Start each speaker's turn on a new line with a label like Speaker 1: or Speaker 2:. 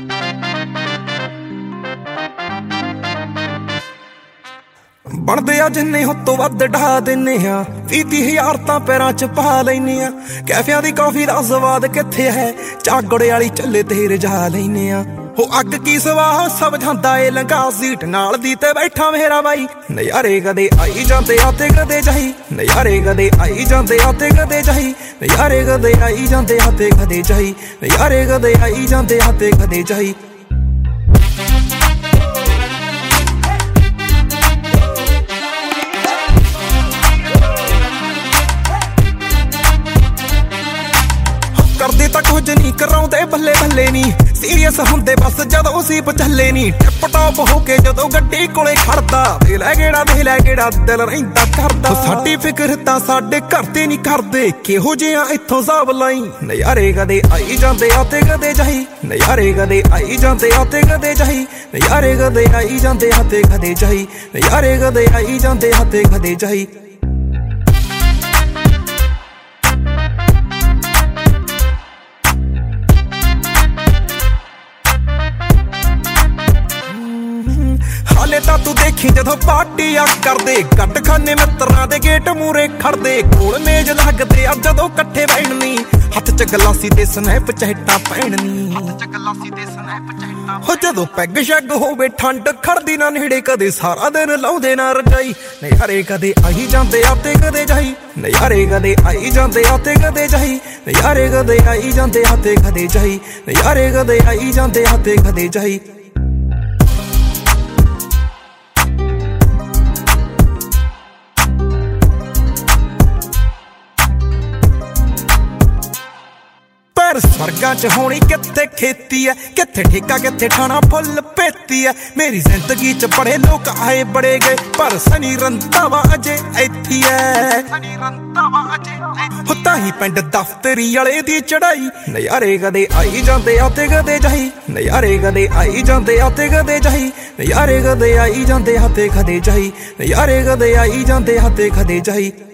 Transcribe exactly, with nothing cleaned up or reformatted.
Speaker 1: ਬਣਦੇ ਆ ਜਿੰਨੇ ਹੋ ਤੋਂ ਵੱਧ ਢਾ ਦਿੰਨੇ ਆ, ਵੀਹ ਤੀਹ ਹਜ਼ਾਰ ਤਾਂ ਪੈਰਾਂ ਚ ਪਾ ਲੈਨੇ ਆ। ਕੈਫਿਆਂ ਦੀ ਕਾਫੀ ਦਾ ਸਵਾਦ ਕਿੱਥੇ ਹੈ, ਚਾਗੜੇ ਵਾਲੀ ਚੱਲੇ ਤੇ ਰਜਾ ਲੈਨੇ ਆ। ਹੋ ਅੱਗ ਕੀ ਸਵਾਹ ਸਭ ਜਾਂਦਾ ਏ ਲੰਘਾ, ਸੀਟ ਨਾਲ ਦੀ ਤੇ ਬੈਠਾ ਮੇਰਾ ਬਾਈ। ਨਜ਼ਾਰੇ ਕਦੇ ਆਈ ਜਾਂਦੇ ਆ ਤੇ ਕਦੇ ਜਾਈ, ਨਜ਼ਾਰੇ ਕਦੇ ਆਈ ਜਾਂਦੇ ਆ ਤੇ ਕਦੇ ਜਾਈ, ਨਜ਼ਾਰੇ ਕਦੇ ਆਈ ਜਾਂਦੇ ਆ ਤੇ ਕਦੇ ਜਾਈ, ਨਜ਼ਾਰੇ ਕਦੇ ਆਈ ਜਾਂਦੇ ਆ ਤੇ ਕਦੇ ਜਾਈ। ਕਰਦੇ ਤਾਂ ਕੁਝ ਨਹੀਂ ਕਰਾਉਂਦੇ ਬੱਲੇ ਬੱਲੇ ਨੀ, ਸੀਰੀਅਸ ਹੁੰਦੇ ਬਸ ਜਦੋਂ ਸੀ ਪਚੱਲੇ ਨੀ। ਟਿਪ ਟਾਪ ਹੋ ਕੇ ਜਦੋਂ ਗੱਡੀ ਕੋਲੇ ਖੜਦਾ, ਦੇ ਲੈ ਗੇੜਾ ਦੇ ਲੈ ਗੇੜਾ ਦਿਲ ਰਹਿੰਦਾ ਕਰਦਾ। ਸਾਡੀ ਫਿਕਰ ਤਾਂ ਸਾਡੇ ਘਰ ਤੇ ਨਹੀਂ ਕਰਦੇ, ਕਿਹੋ ਜਿਹਾ ਇੱਥੋਂ ਹਿਸਾਬ ਲਾਈ। ਨਜ਼ਾਰੇ ਕਦੇ ਆਈ ਜਾਂਦੇ ਆ ਤੇ ਕਦੇ ਜਾਈ, ਨਜ਼ਾਰੇ ਕਦੇ ਆਈ ਜਾਂਦੇ ਆ ਤੇ ਕਦੇ ਜਾਈ, ਨਜ਼ਾਰੇ ਕਦੇ ਆਈ ਜਾਂਦੇ ਆ ਤੇ ਕਦੇ ਜਾਈ, ਨਜ਼ਾਰੇ ਕਦੇ ਆਈ ਜਾਂਦੇ ਆ ਤੇ ਕਦੇ ਜਾਈ। ਹਾਲੇ ਤਾਂ ਤੂੰ ਦੇਖੀ ਜਦੋਂ ਪਾਰਟੀ ਆ ਕਰਦੇ, ਕੱਟ ਖਾਨੇ ਮਿੱਤਰਾਂ ਦੇ ਗੇਟ ਮੂਰੇ ਖੜਦੇ। ਕੋਲ ਮੇਜ ਲੱਗਦੇ ਆ ਜਦੋਂ ਇਕੱਠੇ ਬੈਠਣੀ, ਹੱਥ ਚ ਗਲਾਸੀ ਤੇ ਸਨੈਪ ਚਹਿਟਾ ਪੈਣਨੀ। ਹੋ ਜਦੋਂ ਪੈਗ ਸ਼ੈਗ ਹੋਵੇ ਠੰਡ ਖੜਦੀ ਨਾ ਨੇੜੇ, ਕਦੇ ਸਾਰਾ ਦਿਨ ਲਾਉਂਦੇ ਨਾ ਰਜਾਈ। ਨਜ਼ਾਰੇ ਕਦੇ ਆਈ ਜਾਂਦੇ ਆ ਤੇ ਕਦੇ ਜਾਈ, ਨਜ਼ਾਰੇ ਕਦੇ ਆਈ ਜਾਂਦੇ ਆ ਤੇ ਕਦੇ ਜਾਈ, ਨਜ਼ਾਰੇ ਕਦੇ ਆਈ ਜਾਂਦੇ ਆ ਤੇ ਕਦੇ ਜਾਈ, ਨਜ਼ਾਰੇ ਕਦੇ ਆਈ ਜਾਂਦੇ ਆ ਤੇ ਕਦੇ ਜਾਈ। ਸਵਰਗਾਂ ਚ ਹੋਣੀ ਕਿੱਥੇ ਖੇਤੀ ਐ, ਕਿੱਥੇ ਠੇਕਾ ਕਿੱਥੇ ਠਾਣਾ ਫੁੱਲ ਪੇਤੀ ਐ। ਮੇਰੀ ਜ਼ਿੰਦਗੀ ਚ ਬੜੇ ਲੋਕ ਆਏ ਬੜੇ ਗਏ, ਪਰ ਸਨੀ ਰੰਧਾਵਾ ਅਜੇ ਇੱਥੇ ਐ। ਹੋ ਤਾਹੀਂ ਪਿੰਡ ਦਫ਼ਤਰੀ ਵਾਲੇ ਦੀ ਚੜਾਈ। ਨਜ਼ਾਰੇ ਕਦੇ ਆਈ ਜਾਂਦੇ ਆ ਤੇ ਕਦੇ ਜਾਈ, ਨਜ਼ਾਰੇ ਕਦੇ ਆਈ ਜਾਂਦੇ ਆ ਤੇ ਕਦੇ ਜਾਈ, ਨਜ਼ਾਰੇ ਕਦੇ ਆਈ ਜਾਂਦੇ ਆ ਤੇ ਕਦੇ ਜਾਈ, ਨਜ਼ਾਰੇ ਕਦੇ ਆਈ ਜਾਂਦੇ ਆ ਤੇ ਕਦੇ ਜਾਈ।